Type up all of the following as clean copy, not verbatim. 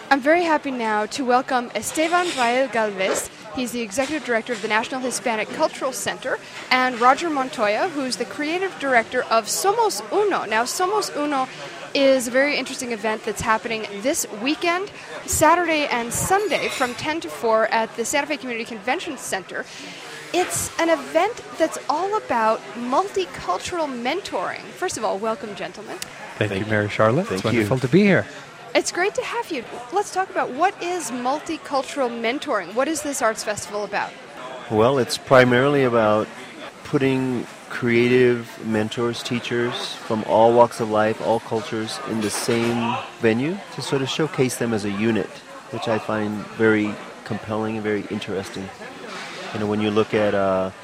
I'm very happy now to welcome Esteban Rael Galvez. He's the Executive Director of the National Hispanic Cultural Center, and Roger Montoya, who's the Creative Director of Somos Uno. Now, Somos Uno is a very interesting event that's happening this weekend, Saturday and Sunday, from 10 to 4 at the Santa Fe Community Convention Center. It's an event that's all about multicultural mentoring. First of all, welcome, gentlemen. Thank you, Mary Charlotte. Thank it's wonderful to be here. It's great to have you. Let's talk about what is multicultural mentoring. What is this arts festival about? Well, it's primarily about putting creative mentors, teachers from all walks of life, all cultures in the same venue to sort of showcase them as a unit, which I find very compelling and very interesting. You know, when you look at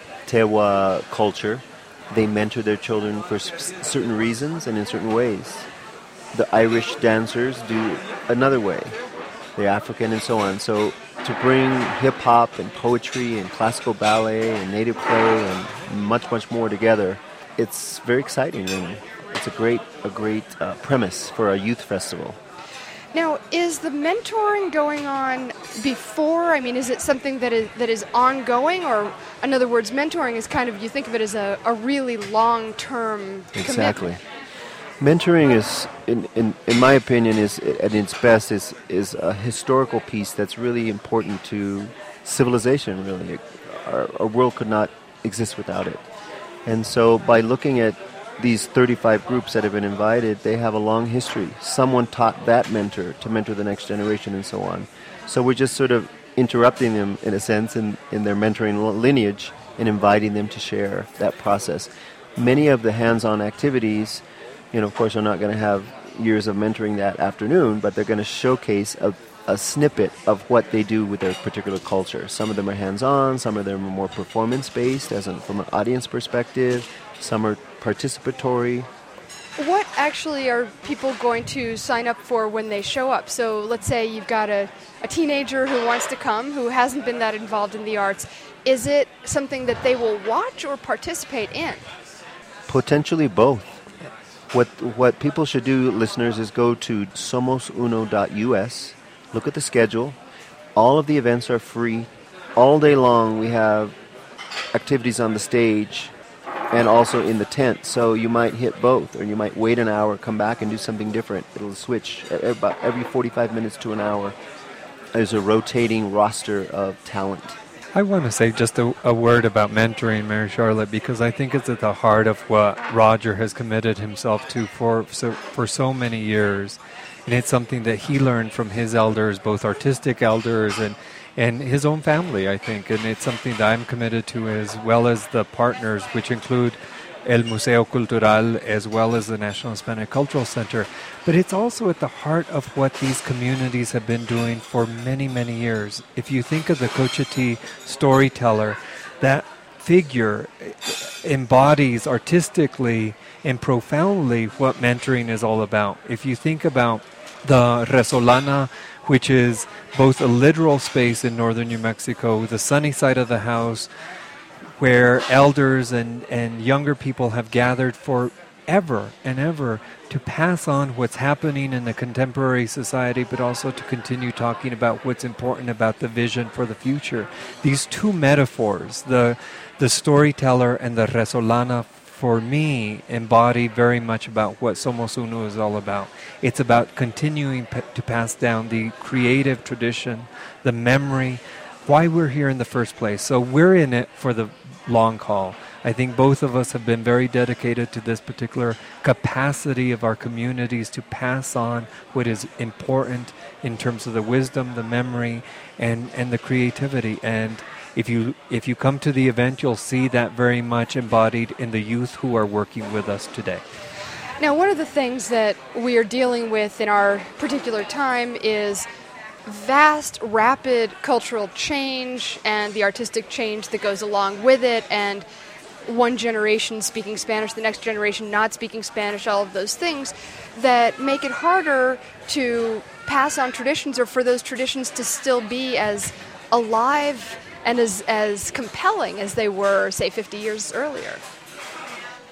Tewa culture, they mentor their children for certain reasons and in certain ways. The Irish dancers do another way. They're African and so on. So to bring hip-hop and poetry and classical ballet and native play and much, much more together, it's very exciting and it's a great premise for a youth festival. Now, is the mentoring going on before? I mean, is it something that is ongoing? Or, in other words, mentoring is kind of, you think of it as a really long-term Exactly. commitment. Mentoring is, in my opinion, is at its best is a historical piece that's really important to civilization, really. Our world could not exist without it. And so by looking at these 35 groups that have been invited, they have a long history. Someone taught that mentor to mentor the next generation and so on. So we're just sort of interrupting them, in a sense, in their mentoring lineage and inviting them to share that process. Many of the hands-on activities, of course, are not going to have years of mentoring that afternoon, but they're going to showcase a snippet of what they do with their particular culture. Some of them are hands-on, some of them are more performance-based, from an audience perspective. Some are participatory. What actually are people going to sign up for when they show up? So let's say you've got a teenager who wants to come, who hasn't been that involved in the arts. Is it something that they will watch or participate in? Potentially both. What people should do, listeners, is go to somosuno.us, look at the schedule. All of the events are free. All day long we have activities on the stage and also in the tent. So you might hit both, or you might wait an hour, come back and do something different. It'll switch about every 45 minutes to an hour. There's a rotating roster of talent. I want to say just a word about mentoring, Mary Charlotte, because I think it's at the heart of what Roger has committed himself to for so many years. And it's something that he learned from his elders, both artistic elders and his own family, I think. And it's something that I'm committed to, as well as the partners, which include El Museo Cultural, as well as the National Hispanic Cultural Center. But it's also at the heart of what these communities have been doing for many, many years. If you think of the Cochiti storyteller, that figure embodies artistically and profoundly what mentoring is all about. If you think about the Resolana, which is both a literal space in northern New Mexico, the sunny side of the house, where elders and younger people have gathered forever and ever to pass on what's happening in the contemporary society, but also to continue talking about what's important about the vision for the future. These two metaphors, the storyteller and the Resolana, for me, embody very much about what Somos Uno is all about. It's about continuing to pass down the creative tradition, the memory, why we're here in the first place. So we're in it for the long haul. I think both of us have been very dedicated to this particular capacity of our communities to pass on what is important in terms of the wisdom, the memory, and the creativity. And if you come to the event, you'll see that very much embodied in the youth who are working with us today. Now, one of the things that we are dealing with in our particular time is vast, rapid cultural change and the artistic change that goes along with it, and one generation speaking Spanish, the next generation not speaking Spanish, all of those things that make it harder to pass on traditions, or for those traditions to still be as alive and as compelling as they were, say, 50 years earlier.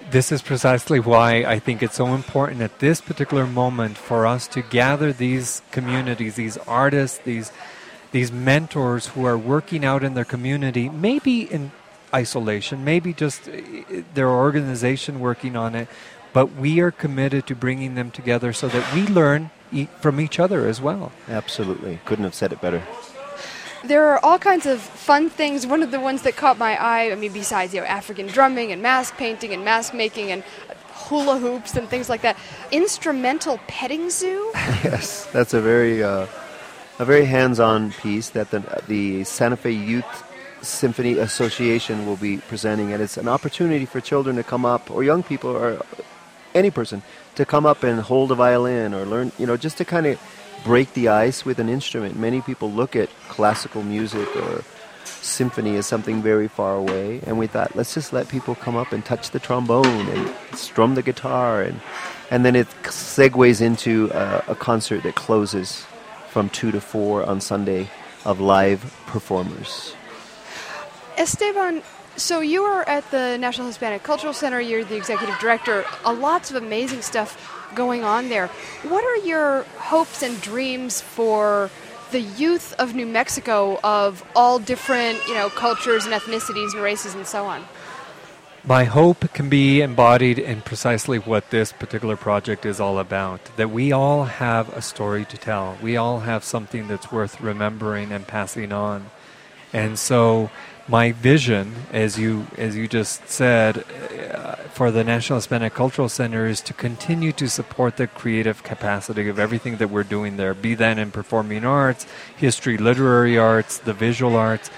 this is precisely why I think it's so important at this particular moment for us to gather these communities, these artists, these mentors who are working out in their community, maybe in isolation, maybe just their organization working on it, but we are committed to bringing them together so that we learn from each other as well. Absolutely. Couldn't have said it better. There are all kinds of fun things. One of the ones that caught my eye, I mean, besides, African drumming and mask painting and mask making and hula hoops and things like that, instrumental petting zoo? Yes, that's a very hands-on piece that the Santa Fe Youth Symphony Association will be presenting, and it's an opportunity for children to come up, or young people, or any person, to come up and hold a violin or learn, just to kind of break the ice with an instrument. Many people look at classical music or symphony as something very far away, and we thought, let's just let people come up and touch the trombone and strum the guitar, and then it segues into a concert that closes from 2 to 4 on Sunday of live performers. Esteban, so you are at the National Hispanic Cultural Center, you're the executive director, lots of amazing stuff going on there. What are your hopes and dreams for the youth of New Mexico of all different, cultures and ethnicities and races and so on? My hope can be embodied in precisely what this particular project is all about, that we all have a story to tell. We all have something that's worth remembering and passing on. And so my vision, as you just said, for the National Hispanic Cultural Center is to continue to support the creative capacity of everything that we're doing there, be that in performing arts, history, literary arts, the visual arts.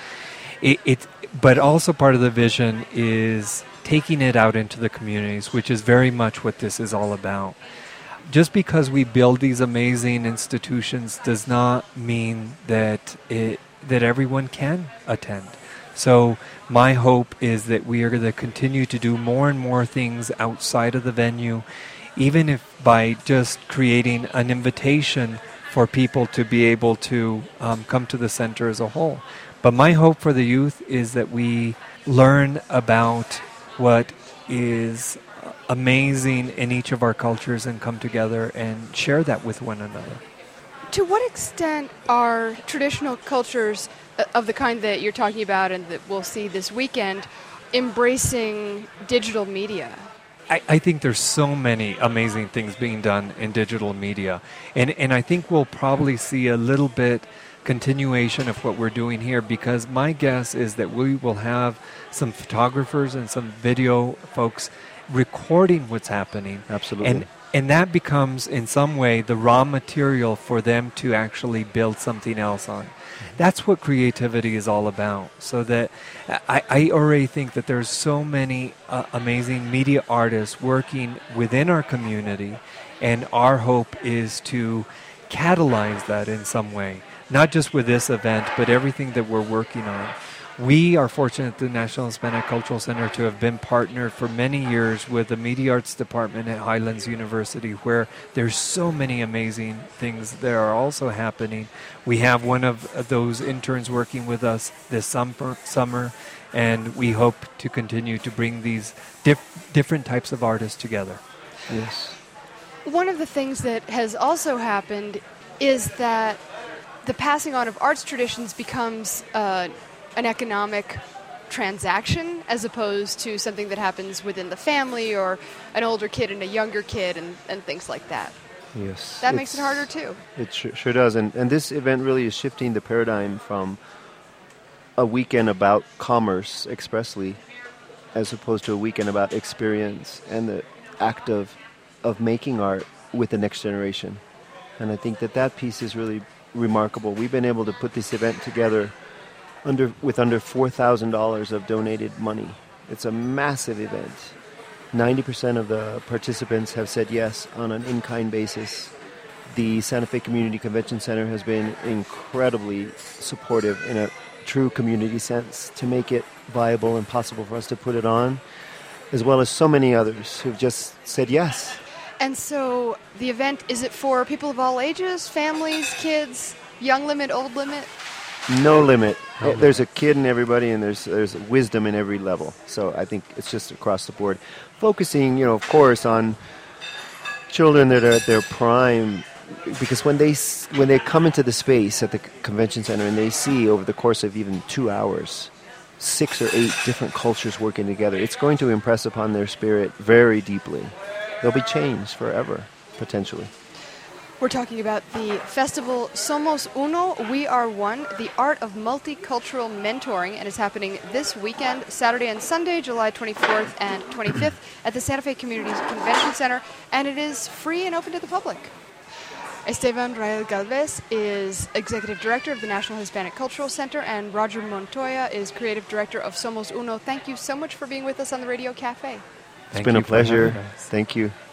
But also part of the vision is taking it out into the communities, which is very much what this is all about. Just because we build these amazing institutions does not mean that everyone can attend. So my hope is that we are going to continue to do more and more things outside of the venue, even if by just creating an invitation for people to be able to come to the center as a whole. But my hope for the youth is that we learn about what is amazing in each of our cultures and come together and share that with one another. To what extent are traditional cultures of the kind that you're talking about and that we'll see this weekend embracing digital media? I think there's so many amazing things being done in digital media. And I think we'll probably see a little bit continuation of what we're doing here, because my guess is that we will have some photographers and some video folks recording what's happening. Absolutely. And that becomes, in some way, the raw material for them to actually build something else on. That's what creativity is all about. So that I already think that there's so many amazing media artists working within our community, and our hope is to catalyze that in some way. Not just with this event, but everything that we're working on. We are fortunate at the National Hispanic Cultural Center to have been partnered for many years with the Media Arts Department at Highlands University, where there's so many amazing things that are also happening. We have one of those interns working with us this summer, and we hope to continue to bring these different types of artists together. Yes. One of the things that has also happened is that the passing on of arts traditions becomes an economic transaction as opposed to something that happens within the family or an older kid and a younger kid and things like that. Yes. That makes it harder too. It sure does. And this event really is shifting the paradigm from a weekend about commerce expressly as opposed to a weekend about experience and the act of making art with the next generation. And I think that piece is really remarkable. We've been able to put this event together with under $4,000 of donated money. It's a massive event. 90% of the participants have said yes on an in-kind basis. The Santa Fe Community Convention Center has been incredibly supportive in a true community sense to make it viable and possible for us to put it on, as well as so many others who've just said yes. And so the event, is it for people of all ages, families, kids, young limit, old limit? No limit. There's a kid in everybody, and there's wisdom in every level. So I think it's just across the board. Focusing, of course, on children that are at their prime, because when they come into the space at the convention center and they see over the course of even 2 hours 6 or 8 different cultures working together, it's going to impress upon their spirit very deeply. They'll be changed forever, potentially. We're talking about the festival Somos Uno, We Are One, the art of multicultural mentoring, and it's happening this weekend, Saturday and Sunday, July 24th and 25th at the Santa Fe Community Convention Center, and it is free and open to the public. Esteban Rael Galvez is Executive Director of the National Hispanic Cultural Center, and Roger Montoya is Creative Director of Somos Uno. Thank you so much for being with us on the Radio Cafe. It's been a pleasure. Thank you.